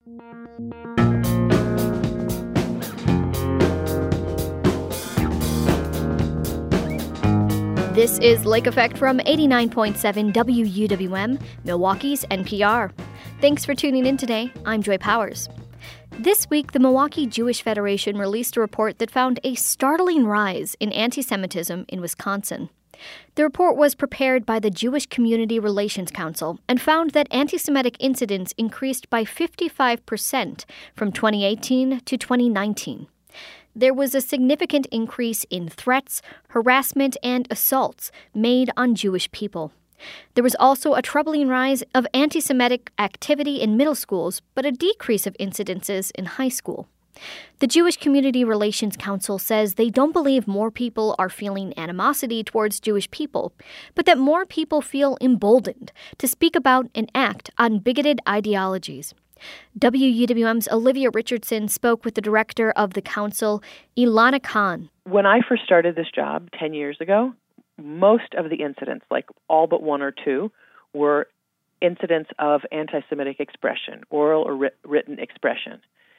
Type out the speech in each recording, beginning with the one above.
This is Lake Effect from 89.7 WUWM, Milwaukee's NPR. Thanks for tuning in today. I'm Joy Powers. This week, the Milwaukee Jewish Federation released a report that found a startling rise in anti-Semitism in Wisconsin. The report was prepared by the Jewish Community Relations Council and found that anti-Semitic incidents increased by 55% from 2018 to 2019. There was a significant increase in threats, harassment, and assaults made on Jewish people. There was also a troubling rise of anti-Semitic activity in middle schools, but a decrease of incidences in high school. The Jewish Community Relations Council says they don't believe more people are feeling animosity towards Jewish people, but that more people feel emboldened to speak about and act on bigoted ideologies. WUWM's Olivia Richardson spoke with the director of the council, Ilana Khan. When I first started this job 10 years ago, most of the incidents, like all but one or two, were incidents of anti-Semitic expression, oral or written expression.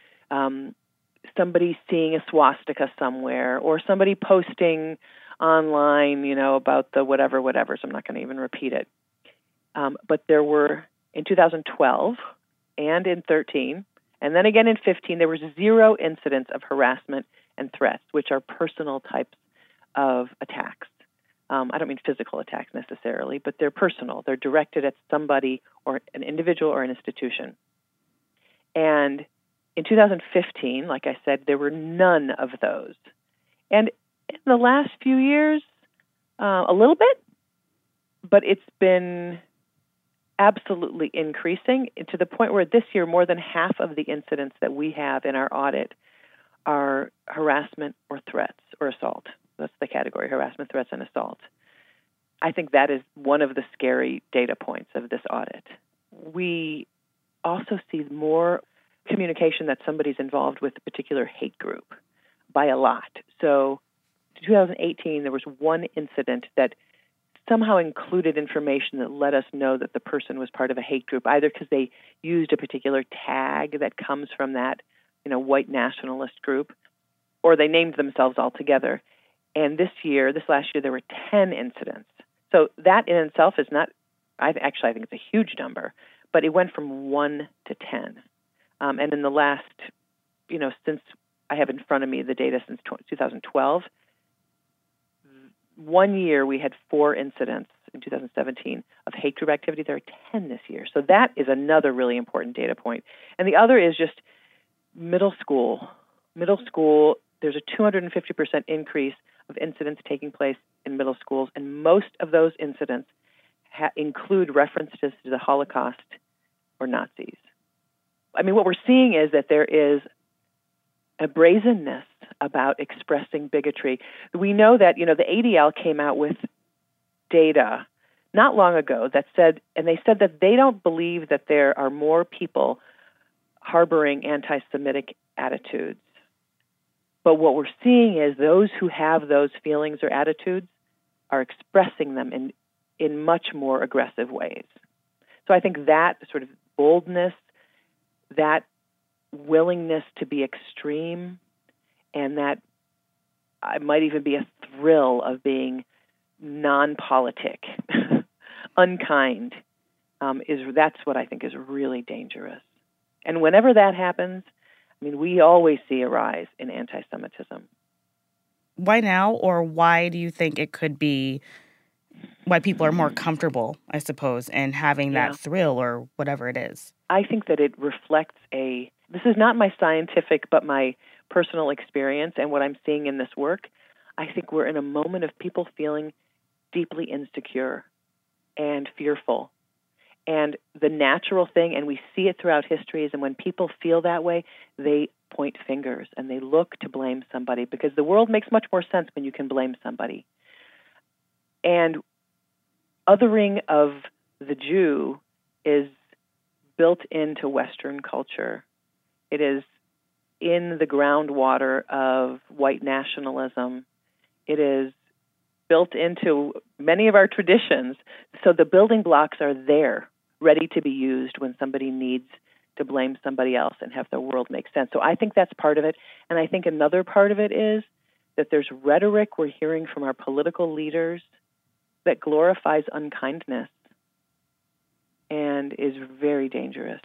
Somebody seeing a swastika somewhere, or somebody posting online, about the whatever, so I'm not going to even repeat it. But there were, in 2012, and in 13, and then again in 15, there was 0 incidents of harassment and threats, which are personal types of attacks. I don't mean physical attacks necessarily, but they're personal. They're directed at somebody or an individual or an institution. And in 2015, like I said, there were none of those. And in the last few years, a little bit, but it's been absolutely increasing to the point where this year more than half of the incidents that we have in our audit are harassment or threats or assault. That's the category, harassment, threats, and assault. I think that is one of the scary data points of this audit. We also see more communication that somebody's involved with a particular hate group by a lot. So in 2018, there was one incident that somehow included information that let us know that the person was part of a hate group, either because they used a particular tag that comes from that, white nationalist group, or they named themselves altogether. And this last year, there were 10 incidents. So that in itself is not, I think it's a huge number, but it went from 1 to 10. And in the last, since I have in front of me the data since 2012, 1 year we had 4 incidents in 2017 of hate group activity. There are 10 this year. So that is another really important data point. And the other is just middle school. Middle school, there's a 250% increase of incidents taking place in middle schools, and most of those incidents include references to the Holocaust or Nazis. I mean, what we're seeing is that there is a brazenness about expressing bigotry. We know that, the ADL came out with data not long ago that said that they don't believe that there are more people harboring anti-Semitic attitudes. But what we're seeing is those who have those feelings or attitudes are expressing them in much more aggressive ways. So I think that sort of boldness, that willingness to be extreme, and that it might even be a thrill of being non-politic, unkind, that's what I think is really dangerous. And whenever that happens, we always see a rise in anti-Semitism. Why now, or why do you think it could be why people are more comfortable, I suppose, in having that thrill or whatever it is? I think that it reflects this is not my scientific, but my personal experience and what I'm seeing in this work. I think we're in a moment of people feeling deeply insecure and fearful. And the natural thing, and we see it throughout history, is and when people feel that way, they point fingers and they look to blame somebody, because the world makes much more sense when you can blame somebody. And othering of the Jew is built into Western culture. It is in the groundwater of white nationalism. It is built into many of our traditions. So the building blocks are there, ready to be used when somebody needs to blame somebody else and have the world make sense. So I think that's part of it. And I think another part of it is that there's rhetoric we're hearing from our political leaders that glorifies unkindness and is very dangerous.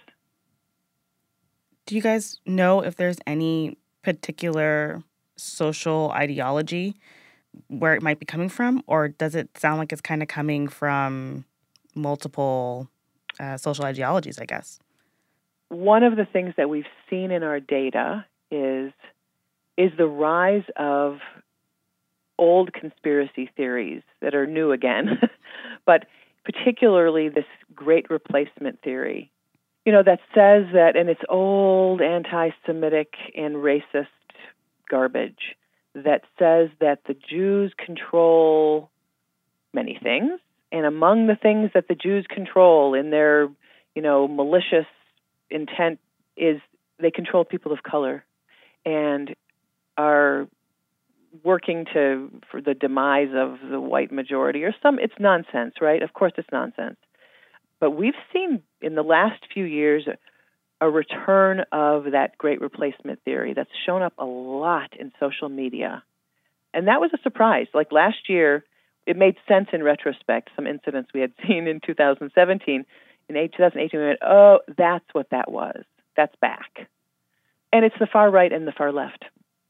Do you guys know if there's any particular social ideology where it might be coming from, or does it sound like it's kind of coming from multiple social ideologies, I guess? One of the things that we've seen in our data is the rise of old conspiracy theories that are new again, but particularly this great replacement theory, that says that, and it's old anti-Semitic and racist garbage, that says that the Jews control many things, and among the things that the Jews control in their, malicious intent is they control people of color and are working for the demise of the white majority it's nonsense, right? Of course it's nonsense. But we've seen in the last few years a return of that great replacement theory that's shown up a lot in social media. And that was a surprise. Like last year, it made sense in retrospect, some incidents we had seen in 2017. In 2018, we went, oh, that's what that was. That's back. And it's the far right and the far left.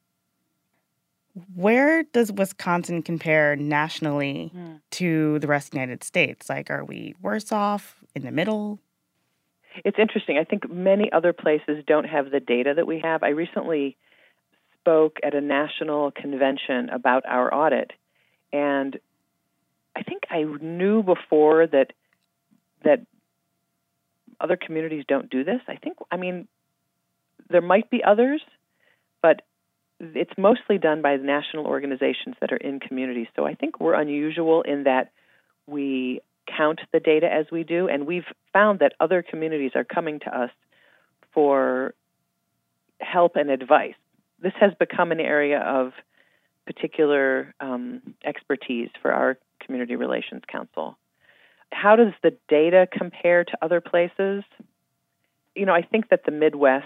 Where does Wisconsin compare nationally to the rest of the United States? Like, are we worse off, in the middle? It's interesting. I think many other places don't have the data that we have. I recently spoke at a national convention about our audit, and I think I knew before that other communities don't do this. There might be others, but it's mostly done by the national organizations that are in communities. So I think we're unusual in that we count the data as we do, and we've found that other communities are coming to us for help and advice. This has become an area of particular expertise for our Community Relations Council. How does the data compare to other places? I think that the Midwest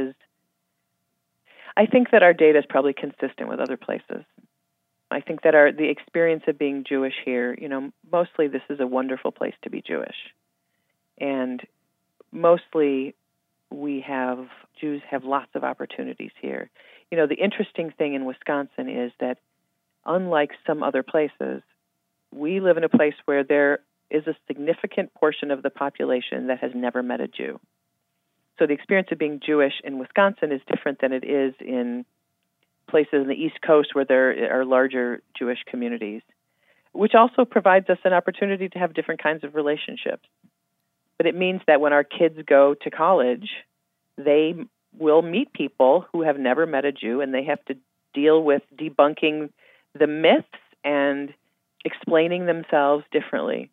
I think that our data is probably consistent with other places. I think that the experience of being Jewish here, mostly this is a wonderful place to be Jewish. And mostly Jews have lots of opportunities here. The interesting thing in Wisconsin is that unlike some other places, we live in a place where there is a significant portion of the population that has never met a Jew. So the experience of being Jewish in Wisconsin is different than it is in places in the East Coast where there are larger Jewish communities, which also provides us an opportunity to have different kinds of relationships. But it means that when our kids go to college, they will meet people who have never met a Jew, and they have to deal with debunking the myths and explaining themselves differently.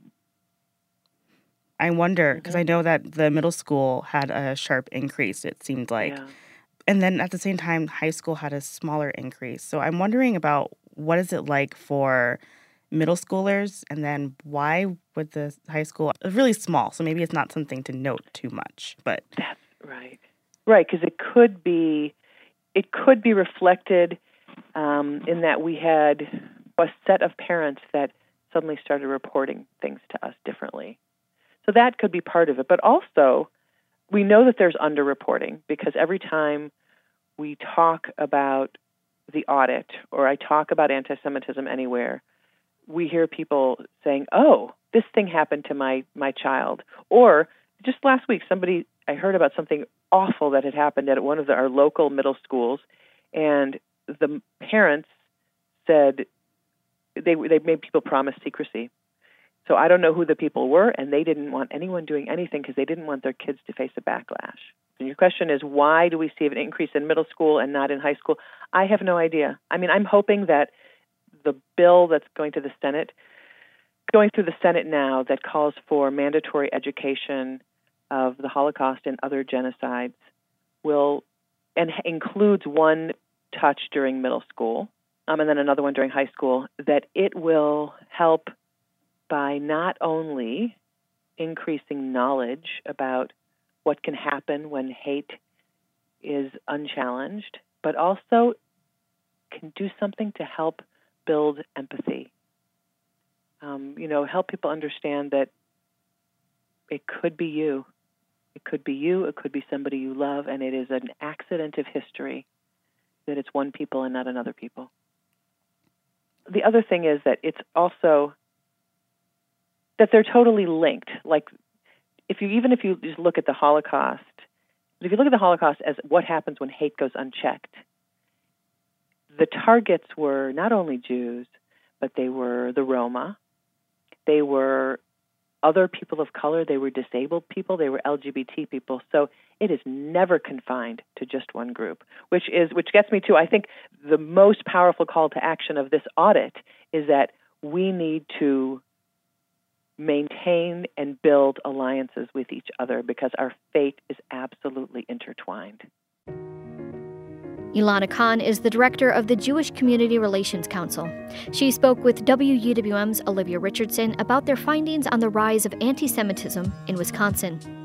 I wonder, because I know that the middle school had a sharp increase, it seemed like. Yeah. And then at the same time, high school had a smaller increase. So I'm wondering about what is it like for middle schoolers, and then why would the high school really small? So maybe it's not something to note too much. But that's right, because it could be reflected in that we had a set of parents that suddenly started reporting things to us differently. So that could be part of it. But also, we know that there's underreporting because every time we talk about the audit or I talk about anti-Semitism anywhere, we hear people saying, oh, this thing happened to my child. Or just last week, I heard about something awful that had happened at one of our local middle schools, and the parents said they made people promise secrecy. So I don't know who the people were, and they didn't want anyone doing anything because they didn't want their kids to face a backlash. And your question is, why do we see an increase in middle school and not in high school? I have no idea. I'm hoping that the bill that's going through the Senate now that calls for mandatory education of the Holocaust and other genocides and includes one touch during middle school and then another one during high school, that it will help by not only increasing knowledge about what can happen when hate is unchallenged, but also can do something to help build empathy. Help people understand that it could be you. It could be you, it could be somebody you love, and it is an accident of history that it's one people and not another people. The other thing is that it's also that they're totally linked. Like, if you just look at the Holocaust, if you look at the Holocaust as what happens when hate goes unchecked, the targets were not only Jews, but they were the Roma, they were other people of color, they were disabled people, they were LGBT people. So it is never confined to just one group, which gets me to, I think, the most powerful call to action of this audit is that we need to maintain and build alliances with each other because our fate is absolutely intertwined. Ilana Khan is the director of the Jewish Community Relations Council. She spoke with WUWM's Olivia Richardson about their findings on the rise of anti-Semitism in Wisconsin.